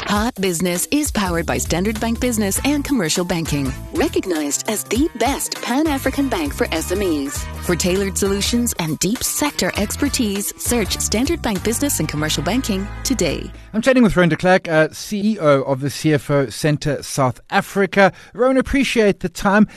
Hot Business is powered by Standard Bank Business and Commercial Banking, recognized as the best Pan-African bank for SMEs. For tailored solutions and deep sector expertise, search Standard Bank Business and Commercial Banking today. I'm chatting with Rowan de Klerk, CEO of the CFO Centre South Africa. Rowan, appreciate the time.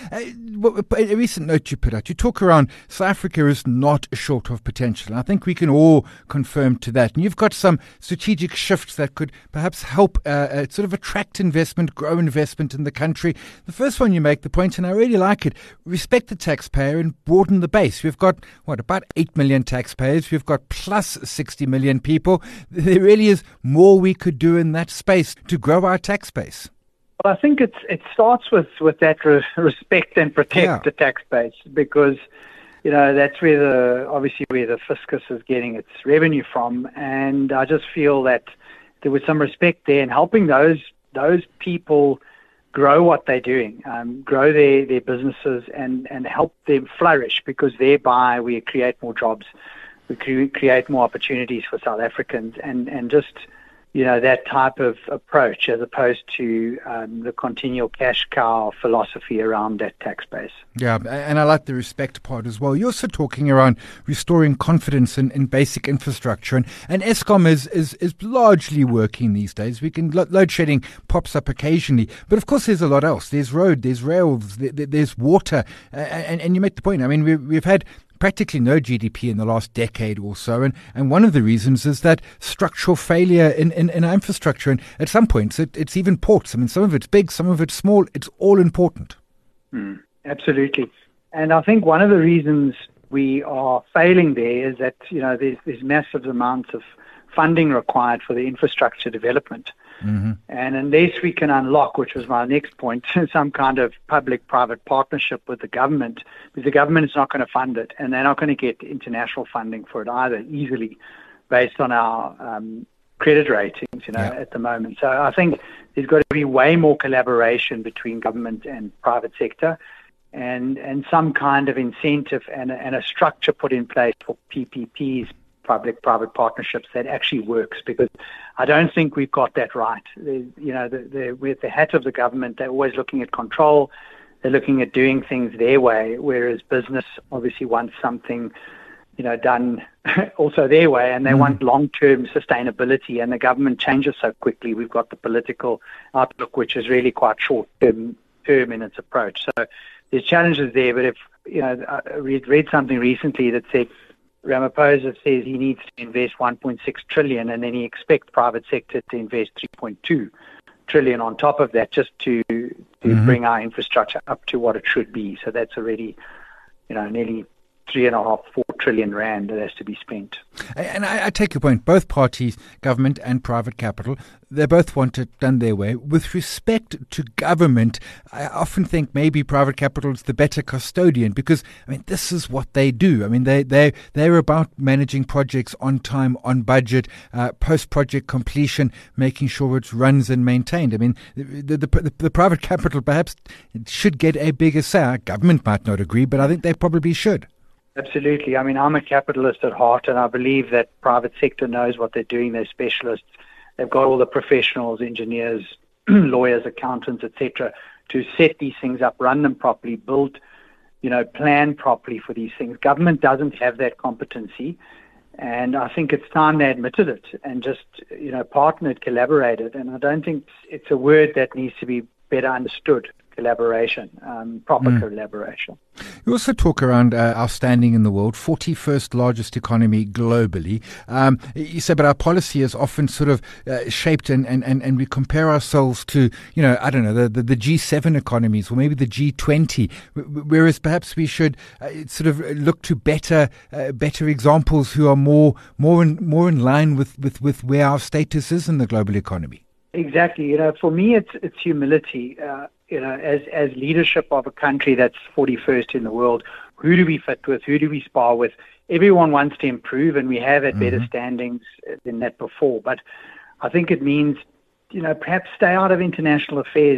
A recent note you put out, you talk around South Africa is not short of potential. I think we can all confirm to that. And you've got some strategic shifts that could perhaps help sort of attract investment, grow investment in the country. The first one you make the point, and I really like it, respect the taxpayer and broaden the base. We've got, about 8 million taxpayers. We've got plus 60 million people. There really is more we could do in that space to grow our tax base. Well, I think it starts with that respect and protect the tax base, because that's where the fiscus is getting its revenue from, and I just feel that there was some respect there in helping those people grow what they're doing, grow their businesses and help them flourish, because thereby we create more jobs, we create more opportunities for South Africans, and just that type of approach, as opposed to the continual cash cow philosophy around that tax base. Yeah, and I like the respect part as well. You're also talking around restoring confidence in basic infrastructure, and Eskom is largely working these days. We can load shedding pops up occasionally, but of course there's a lot else. There's road, there's rails, there's water, and you make the point. I mean, we've had practically no GDP in the last decade or so. And one of the reasons is that structural failure in our infrastructure. And at some points, it's even ports. I mean, some of it's big, some of it's small. It's all important. Absolutely. And I think one of the reasons we are failing there is that, there's massive amounts of funding required for the infrastructure development. Mm-hmm. And unless we can unlock, which was my next point, some kind of public-private partnership with the government, because the government is not going to fund it, and they're not going to get international funding for it either, easily, based on our credit ratings, at the moment. So I think there's got to be way more collaboration between government and private sector, and some kind of incentive and a structure put in place for PPPs, public-private partnerships, that actually works, because I don't think we've got that right. With the hat of the government, they're always looking at control. They're looking at doing things their way, whereas business obviously wants something, done also their way, and they want long-term sustainability, and the government changes so quickly. We've got the political outlook, which is really quite short-term in its approach. So there's challenges there, but if, I read something recently that said Ramaphosa says he needs to invest 1.6 trillion, and then he expects private sector to invest 3.2 trillion on top of that, just to bring our infrastructure up to what it should be. So that's already, nearly 3.5-4 trillion rand that has to be spent. And I take your point. Both parties, government and private capital, they both want it done their way. With respect to government, I often think maybe private capital is the better custodian, because, this is what they do. They're about managing projects on time, on budget, post-project completion, making sure it runs and maintained. The private capital perhaps should get a bigger say. Our government might not agree, but I think they probably should. Absolutely. I'm a capitalist at heart, and I believe that private sector knows what they're doing. They're specialists. They've got all the professionals, engineers, lawyers, accountants, etc., to set these things up, run them properly, build, plan properly for these things. Government doesn't have that competency, and I think it's time they admitted it and just, partnered, collaborated. And I don't think it's a word that needs to be better understood. Collaboration, proper collaboration. You also talk around our standing in the world, 41st largest economy globally. You say, but our policy is often sort of shaped and we compare ourselves to, the G7 economies or maybe the G20, whereas perhaps we should sort of look to better examples who are more in line with where our status is in the global economy. Exactly. For me, it's humility. As leadership of a country that's 41st in the world, who do we fit with? Who do we spar with? Everyone wants to improve, and we have at better standings than that before. But I think it means, perhaps stay out of international affairs,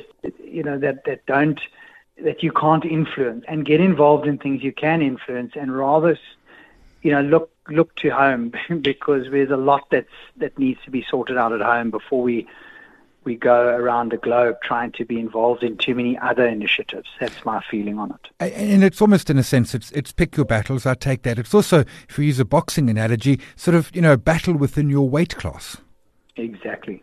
that you can't influence, and get involved in things you can influence, and rather, look to home, because there's a lot that needs to be sorted out at home before we we go around the globe trying to be involved in too many other initiatives. That's my feeling on it. And it's almost, in a sense, it's pick your battles. I take that. It's also, if we use a boxing analogy, sort of, battle within your weight class. Exactly.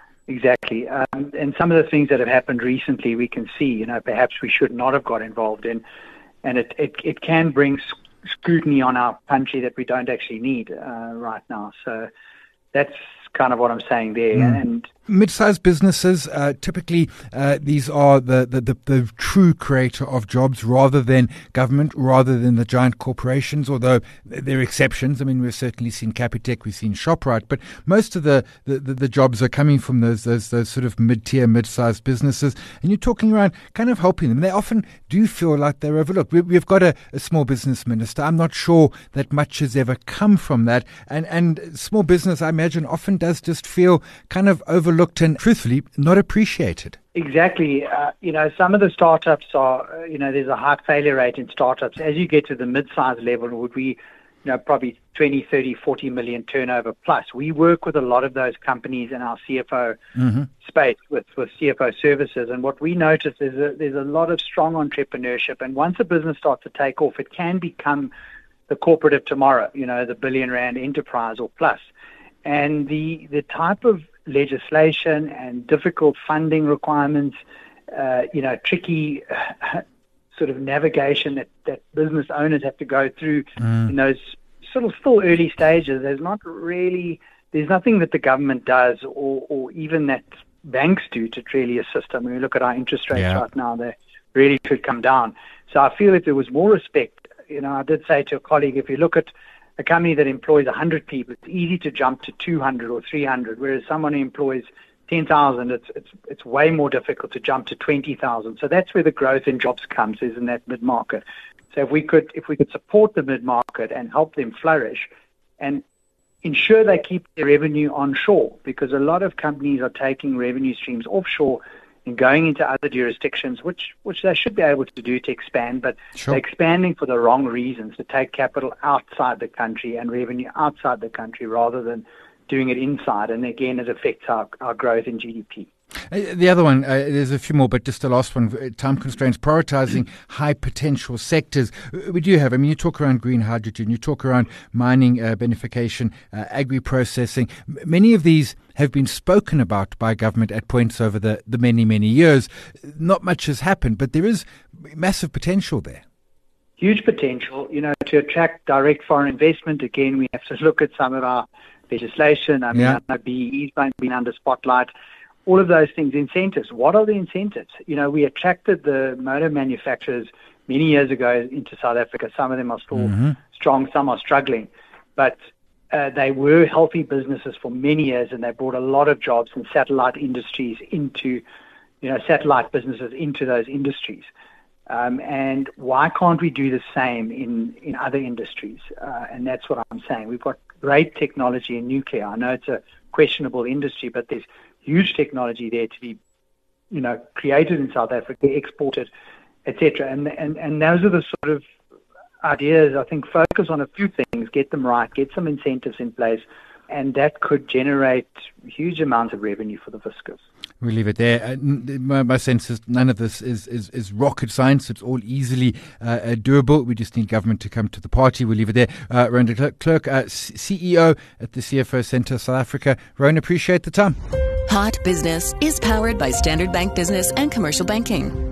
And some of the things that have happened recently, we can see, perhaps we should not have got involved in. And it can bring scrutiny on our country that we don't actually need right now. So that's kind of what I'm saying there. And mid-sized businesses, typically these are the true creator of jobs rather than government, rather than the giant corporations, although there are exceptions. I mean, we've certainly seen Capitec, we've seen ShopRite, but most of the jobs are coming from those sort of mid-tier, mid-sized businesses. And you're talking around kind of helping them. They often do feel like they're overlooked. We've got a small business minister. I'm not sure that much has ever come from that. And small business, I imagine, often does just feel kind of overlooked and, truthfully, not appreciated. Exactly. Some of the startups are, there's a high failure rate in startups. As you get to the mid-sized level, would be, probably 20, 30, 40 million turnover plus. We work with a lot of those companies in our CFO space with CFO services. And what we notice is that there's a lot of strong entrepreneurship. And once a business starts to take off, it can become the corporate of tomorrow, the R1 billion enterprise or plus. And the type of legislation and difficult funding requirements, tricky sort of navigation that business owners have to go through in those sort of still early stages. There's nothing that the government does or even that banks do to really assist them. When we look at our interest rates right now, they really could come down. So I feel if there was more respect, I did say to a colleague, if you look at a company that employs 100 people, it's easy to jump to 200 or 300, whereas someone who employs 10,000, it's way more difficult to jump to 20,000. So that's where the growth in jobs comes, is in that mid-market. So if we could support the mid-market and help them flourish and ensure they keep their revenue onshore, because a lot of companies are taking revenue streams offshore and going into other jurisdictions, which they should be able to do to expand, but they're expanding for the wrong reasons, to take capital outside the country and revenue outside the country rather than doing it inside. And again, it affects our growth in GDP. The other one, there's a few more, but just the last one, time constraints, prioritizing high potential sectors. We do have, you talk around green hydrogen, you talk around mining, beneficiation, agri-processing. Many of these have been spoken about by government at points over the many, many years. Not much has happened, but there is massive potential there. Huge potential, to attract direct foreign investment. Again, we have to look at some of our legislation. I know BEE's been under spotlight. All of those things, incentives. What are the incentives? We attracted the motor manufacturers many years ago into South Africa. Some of them are still strong, some are struggling. But they were healthy businesses for many years, and they brought a lot of jobs and satellite industries into, satellite businesses into those industries. And why can't we do the same in other industries? And that's what I'm saying. We've got great technology in nuclear. I know it's a questionable industry, but there's huge technology there to be, created in South Africa, exported, etc. And those are the sort of ideas. I think focus on a few things, get them right, get some incentives in place, and that could generate huge amounts of revenue for the fiscus. We'll leave it there. My sense is none of this is rocket science. It's all easily doable. We just need government to come to the party. We'll leave it there. Rowan de Klerk, CEO at the CFO Centre South Africa. Rowan, appreciate the time. Hot Business is powered by Standard Bank Business and Commercial Banking.